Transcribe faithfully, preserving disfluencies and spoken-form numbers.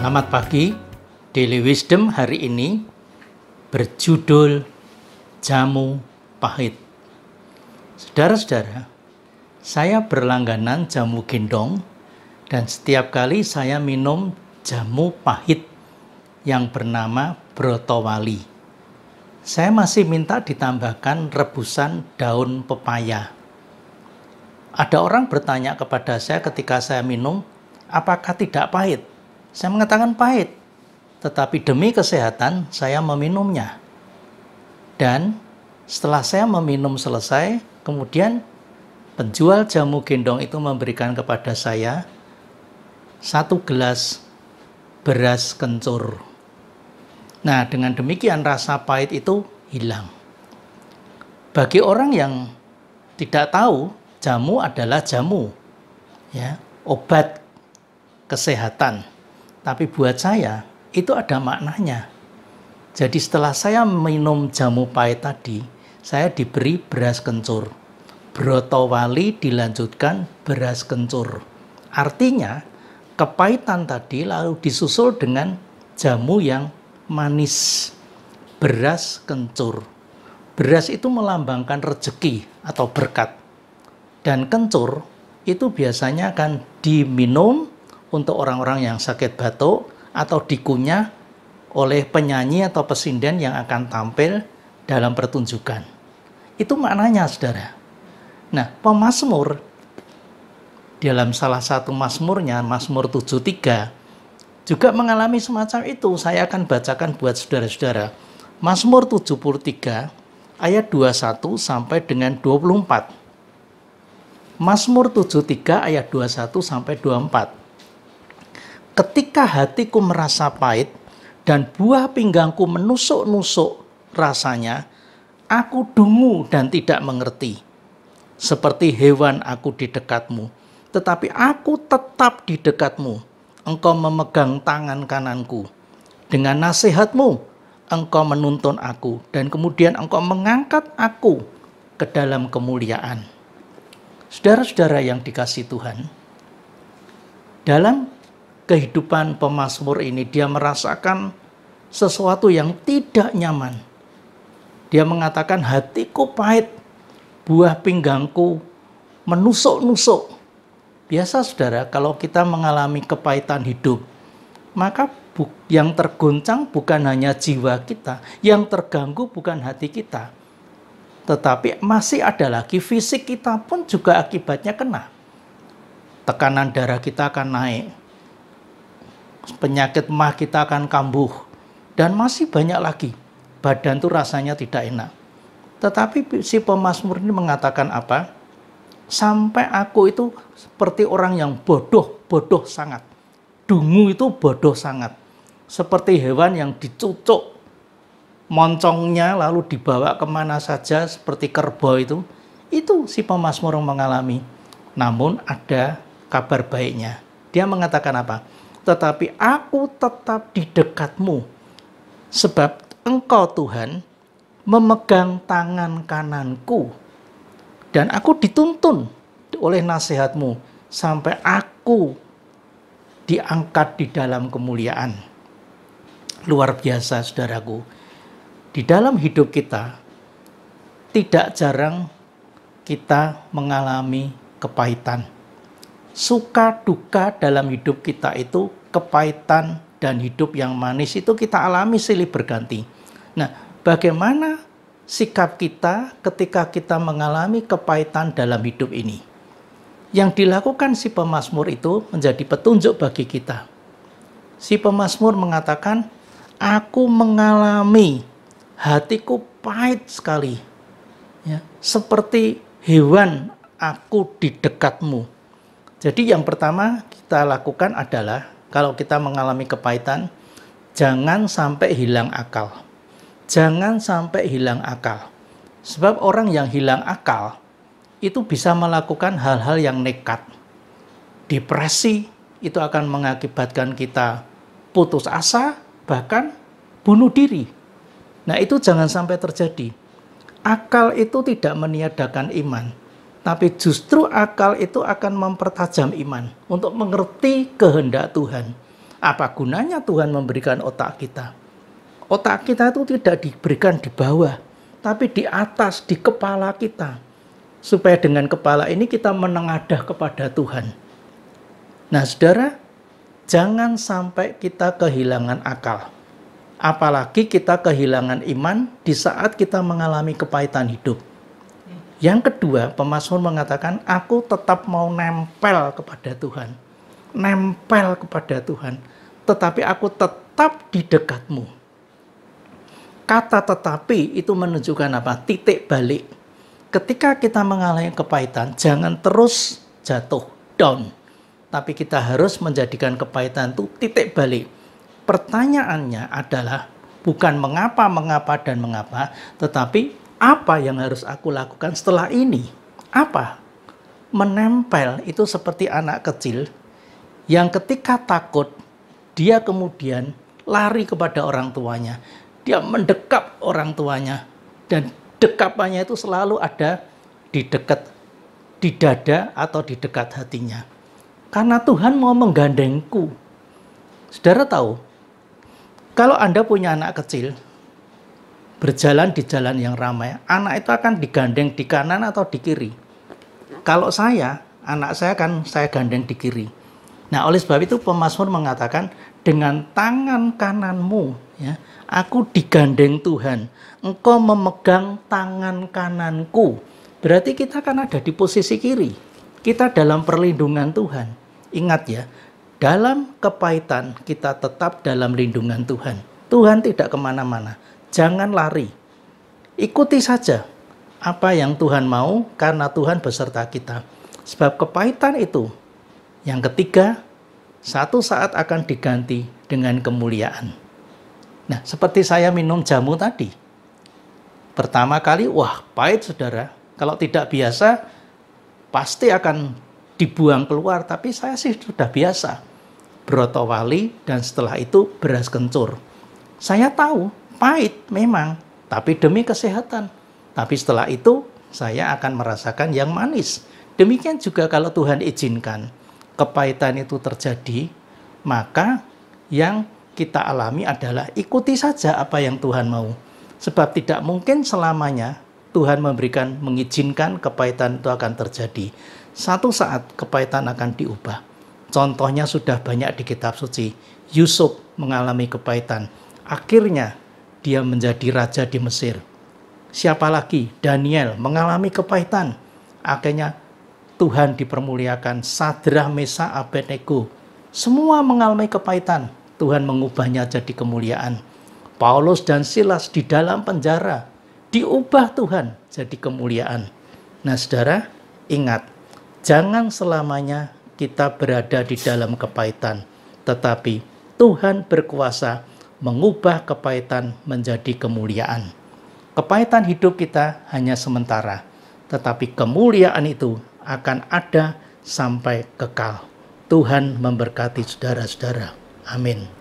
Selamat pagi. Daily Wisdom hari ini berjudul Jamu Pahit. Saudara-saudara, saya berlangganan jamu gendong dan setiap kali saya minum jamu pahit yang bernama Brotowali, saya masih minta ditambahkan rebusan daun pepaya. Ada orang bertanya kepada saya ketika saya minum, apakah tidak pahit? Saya mengatakan pahit, tetapi demi kesehatan saya meminumnya. Dan setelah saya meminum selesai, kemudian penjual jamu gendong itu memberikan kepada saya satu gelas beras kencur. Nah, dengan demikian rasa pahit itu hilang. Bagi orang yang tidak tahu, jamu adalah jamu, ya, obat kesehatan. Tapi buat saya, itu ada maknanya. Jadi setelah saya minum jamu pahit tadi, saya diberi beras kencur. Brotowali dilanjutkan beras kencur. Artinya, kepahitan tadi lalu disusul dengan jamu yang manis. Beras kencur. Beras itu melambangkan rezeki atau berkat. Dan kencur itu biasanya akan diminum untuk orang-orang yang sakit batuk atau dikunyah oleh penyanyi atau pesinden yang akan tampil dalam pertunjukan. Itu maknanya, saudara. Nah, pemazmur dalam salah satu mazmurnya, Mazmur tujuh puluh tiga, juga mengalami semacam itu. Saya akan bacakan buat saudara-saudara. Mazmur tujuh puluh tiga ayat dua puluh satu sampai dengan dua puluh empat. Mazmur tujuh puluh tiga ayat dua puluh satu sampai dua puluh empat. Ketika hatiku merasa pahit dan buah pinggangku menusuk-nusuk rasanya, aku dungu dan tidak mengerti. Seperti hewan aku di dekatmu, tetapi aku tetap di dekatmu. Engkau memegang tangan kananku. Dengan nasihatmu, engkau menuntun aku, dan kemudian engkau mengangkat aku ke dalam kemuliaan. Saudara-saudara yang dikasihi Tuhan, dalam kehidupan pemazmur ini, dia merasakan sesuatu yang tidak nyaman. Dia mengatakan, hatiku pahit, buah pinggangku menusuk-nusuk. Biasa, saudara, kalau kita mengalami kepahitan hidup, maka yang tergoncang bukan hanya jiwa kita, yang terganggu bukan hati kita, tetapi masih ada lagi fisik kita pun juga akibatnya kena. Tekanan darah kita akan naik, penyakit mah kita akan kambuh, dan masih banyak lagi. Badan tuh rasanya tidak enak. Tetapi si pemazmur ini mengatakan apa? Sampai aku itu seperti orang yang bodoh, bodoh sangat. Dungu itu bodoh sangat. Seperti hewan yang dicucuk moncongnya lalu dibawa kemana saja seperti kerbau itu. Itu si pemazmur mengalami. Namun ada kabar baiknya. Dia mengatakan apa? Tetapi aku tetap di dekatmu, sebab engkau Tuhan memegang tangan kananku, dan aku dituntun oleh nasihatmu sampai aku diangkat di dalam kemuliaan. Luar biasa, saudaraku. Di dalam hidup kita, tidak jarang kita mengalami kepahitan. Suka duka dalam hidup kita itu, kepahitan dan hidup yang manis itu kita alami silih berganti. Nah, bagaimana sikap kita ketika kita mengalami kepahitan dalam hidup ini? Yang dilakukan si pemazmur itu menjadi petunjuk bagi kita. Si pemazmur mengatakan, aku mengalami, hatiku pahit sekali, ya, seperti hewan aku di dekatmu. Jadi yang pertama kita lakukan adalah, kalau kita mengalami kepahitan, jangan sampai hilang akal. Jangan sampai hilang akal. Sebab orang yang hilang akal, itu bisa melakukan hal-hal yang nekat. Depresi, itu akan mengakibatkan kita putus asa, bahkan bunuh diri. Nah, itu jangan sampai terjadi. Akal itu tidak meniadakan iman, tapi justru akal itu akan mempertajam iman untuk mengerti kehendak Tuhan, Apa gunanya Tuhan memberikan otak kita? Otak kita itu tidak diberikan di bawah, tapi di atas, di kepala kita. Supaya dengan kepala ini kita menengadah kepada Tuhan. Nah, saudara, jangan sampai kita kehilangan akal. Apalagi kita kehilangan iman di saat kita mengalami kepahitan hidup. Yang kedua, pemazmur mengatakan, aku tetap mau nempel kepada Tuhan. Nempel kepada Tuhan. Tetapi aku tetap di dekatmu. Kata tetapi itu menunjukkan apa? Titik balik. Ketika kita mengalami kepahitan, jangan terus jatuh, down. Tapi kita harus menjadikan kepahitan itu titik balik. Pertanyaannya adalah bukan mengapa, mengapa, dan mengapa, tetapi apa yang harus aku lakukan setelah ini? Apa? Menempel itu seperti anak kecil yang ketika takut, dia kemudian lari kepada orang tuanya. Dia mendekap orang tuanya. Dan dekapannya itu selalu ada di dekat, di dada atau di dekat hatinya. Karena Tuhan mau menggandengku. Saudara tahu, kalau Anda punya anak kecil, berjalan di jalan yang ramai, anak itu akan digandeng di kanan atau di kiri. Kalau saya, anak saya kan saya gandeng di kiri. Nah, oleh sebab itu pemazmur mengatakan, dengan tangan kananmu, ya, aku digandeng Tuhan. Engkau memegang tangan kananku. Berarti kita kan ada di posisi kiri. Kita dalam perlindungan Tuhan. Ingat ya, dalam kepahitan kita tetap dalam lindungan Tuhan. Tuhan tidak kemana-mana. Jangan lari. Ikuti saja apa yang Tuhan mau, karena Tuhan beserta kita. Sebab kepahitan itu, yang ketiga, satu saat akan diganti dengan kemuliaan. Nah, seperti saya minum jamu tadi. Pertama kali, wah pahit saudara. Kalau tidak biasa, pasti akan dibuang keluar. Tapi saya sih sudah biasa. Brotowali dan setelah itu beras kencur. Saya tahu, pahit memang, tapi demi kesehatan. Tapi setelah itu, saya akan merasakan yang manis. Demikian juga kalau Tuhan izinkan kepahitan itu terjadi, maka yang kita alami adalah ikuti saja apa yang Tuhan mau. Sebab tidak mungkin selamanya Tuhan memberikan, mengizinkan kepahitan itu akan terjadi. Satu saat kepahitan akan diubah. Contohnya sudah banyak di kitab suci. Yusuf mengalami kepahitan. Akhirnya dia menjadi raja di Mesir. Siapa lagi? Daniel mengalami kepahitan. Akhirnya Tuhan dipermuliakan. Sadrah, Mesah, Abednego. Semua mengalami kepahitan. Tuhan mengubahnya jadi kemuliaan. Paulus dan Silas di dalam penjara. Diubah Tuhan jadi kemuliaan. Nah saudara, ingat. Jangan selamanya kita berada di dalam kepahitan. Tetapi Tuhan berkuasa mengubah kepahitan menjadi kemuliaan. Kepahitan hidup kita hanya sementara, tetapi kemuliaan itu akan ada sampai kekal. Tuhan memberkati saudara-saudara. Amin.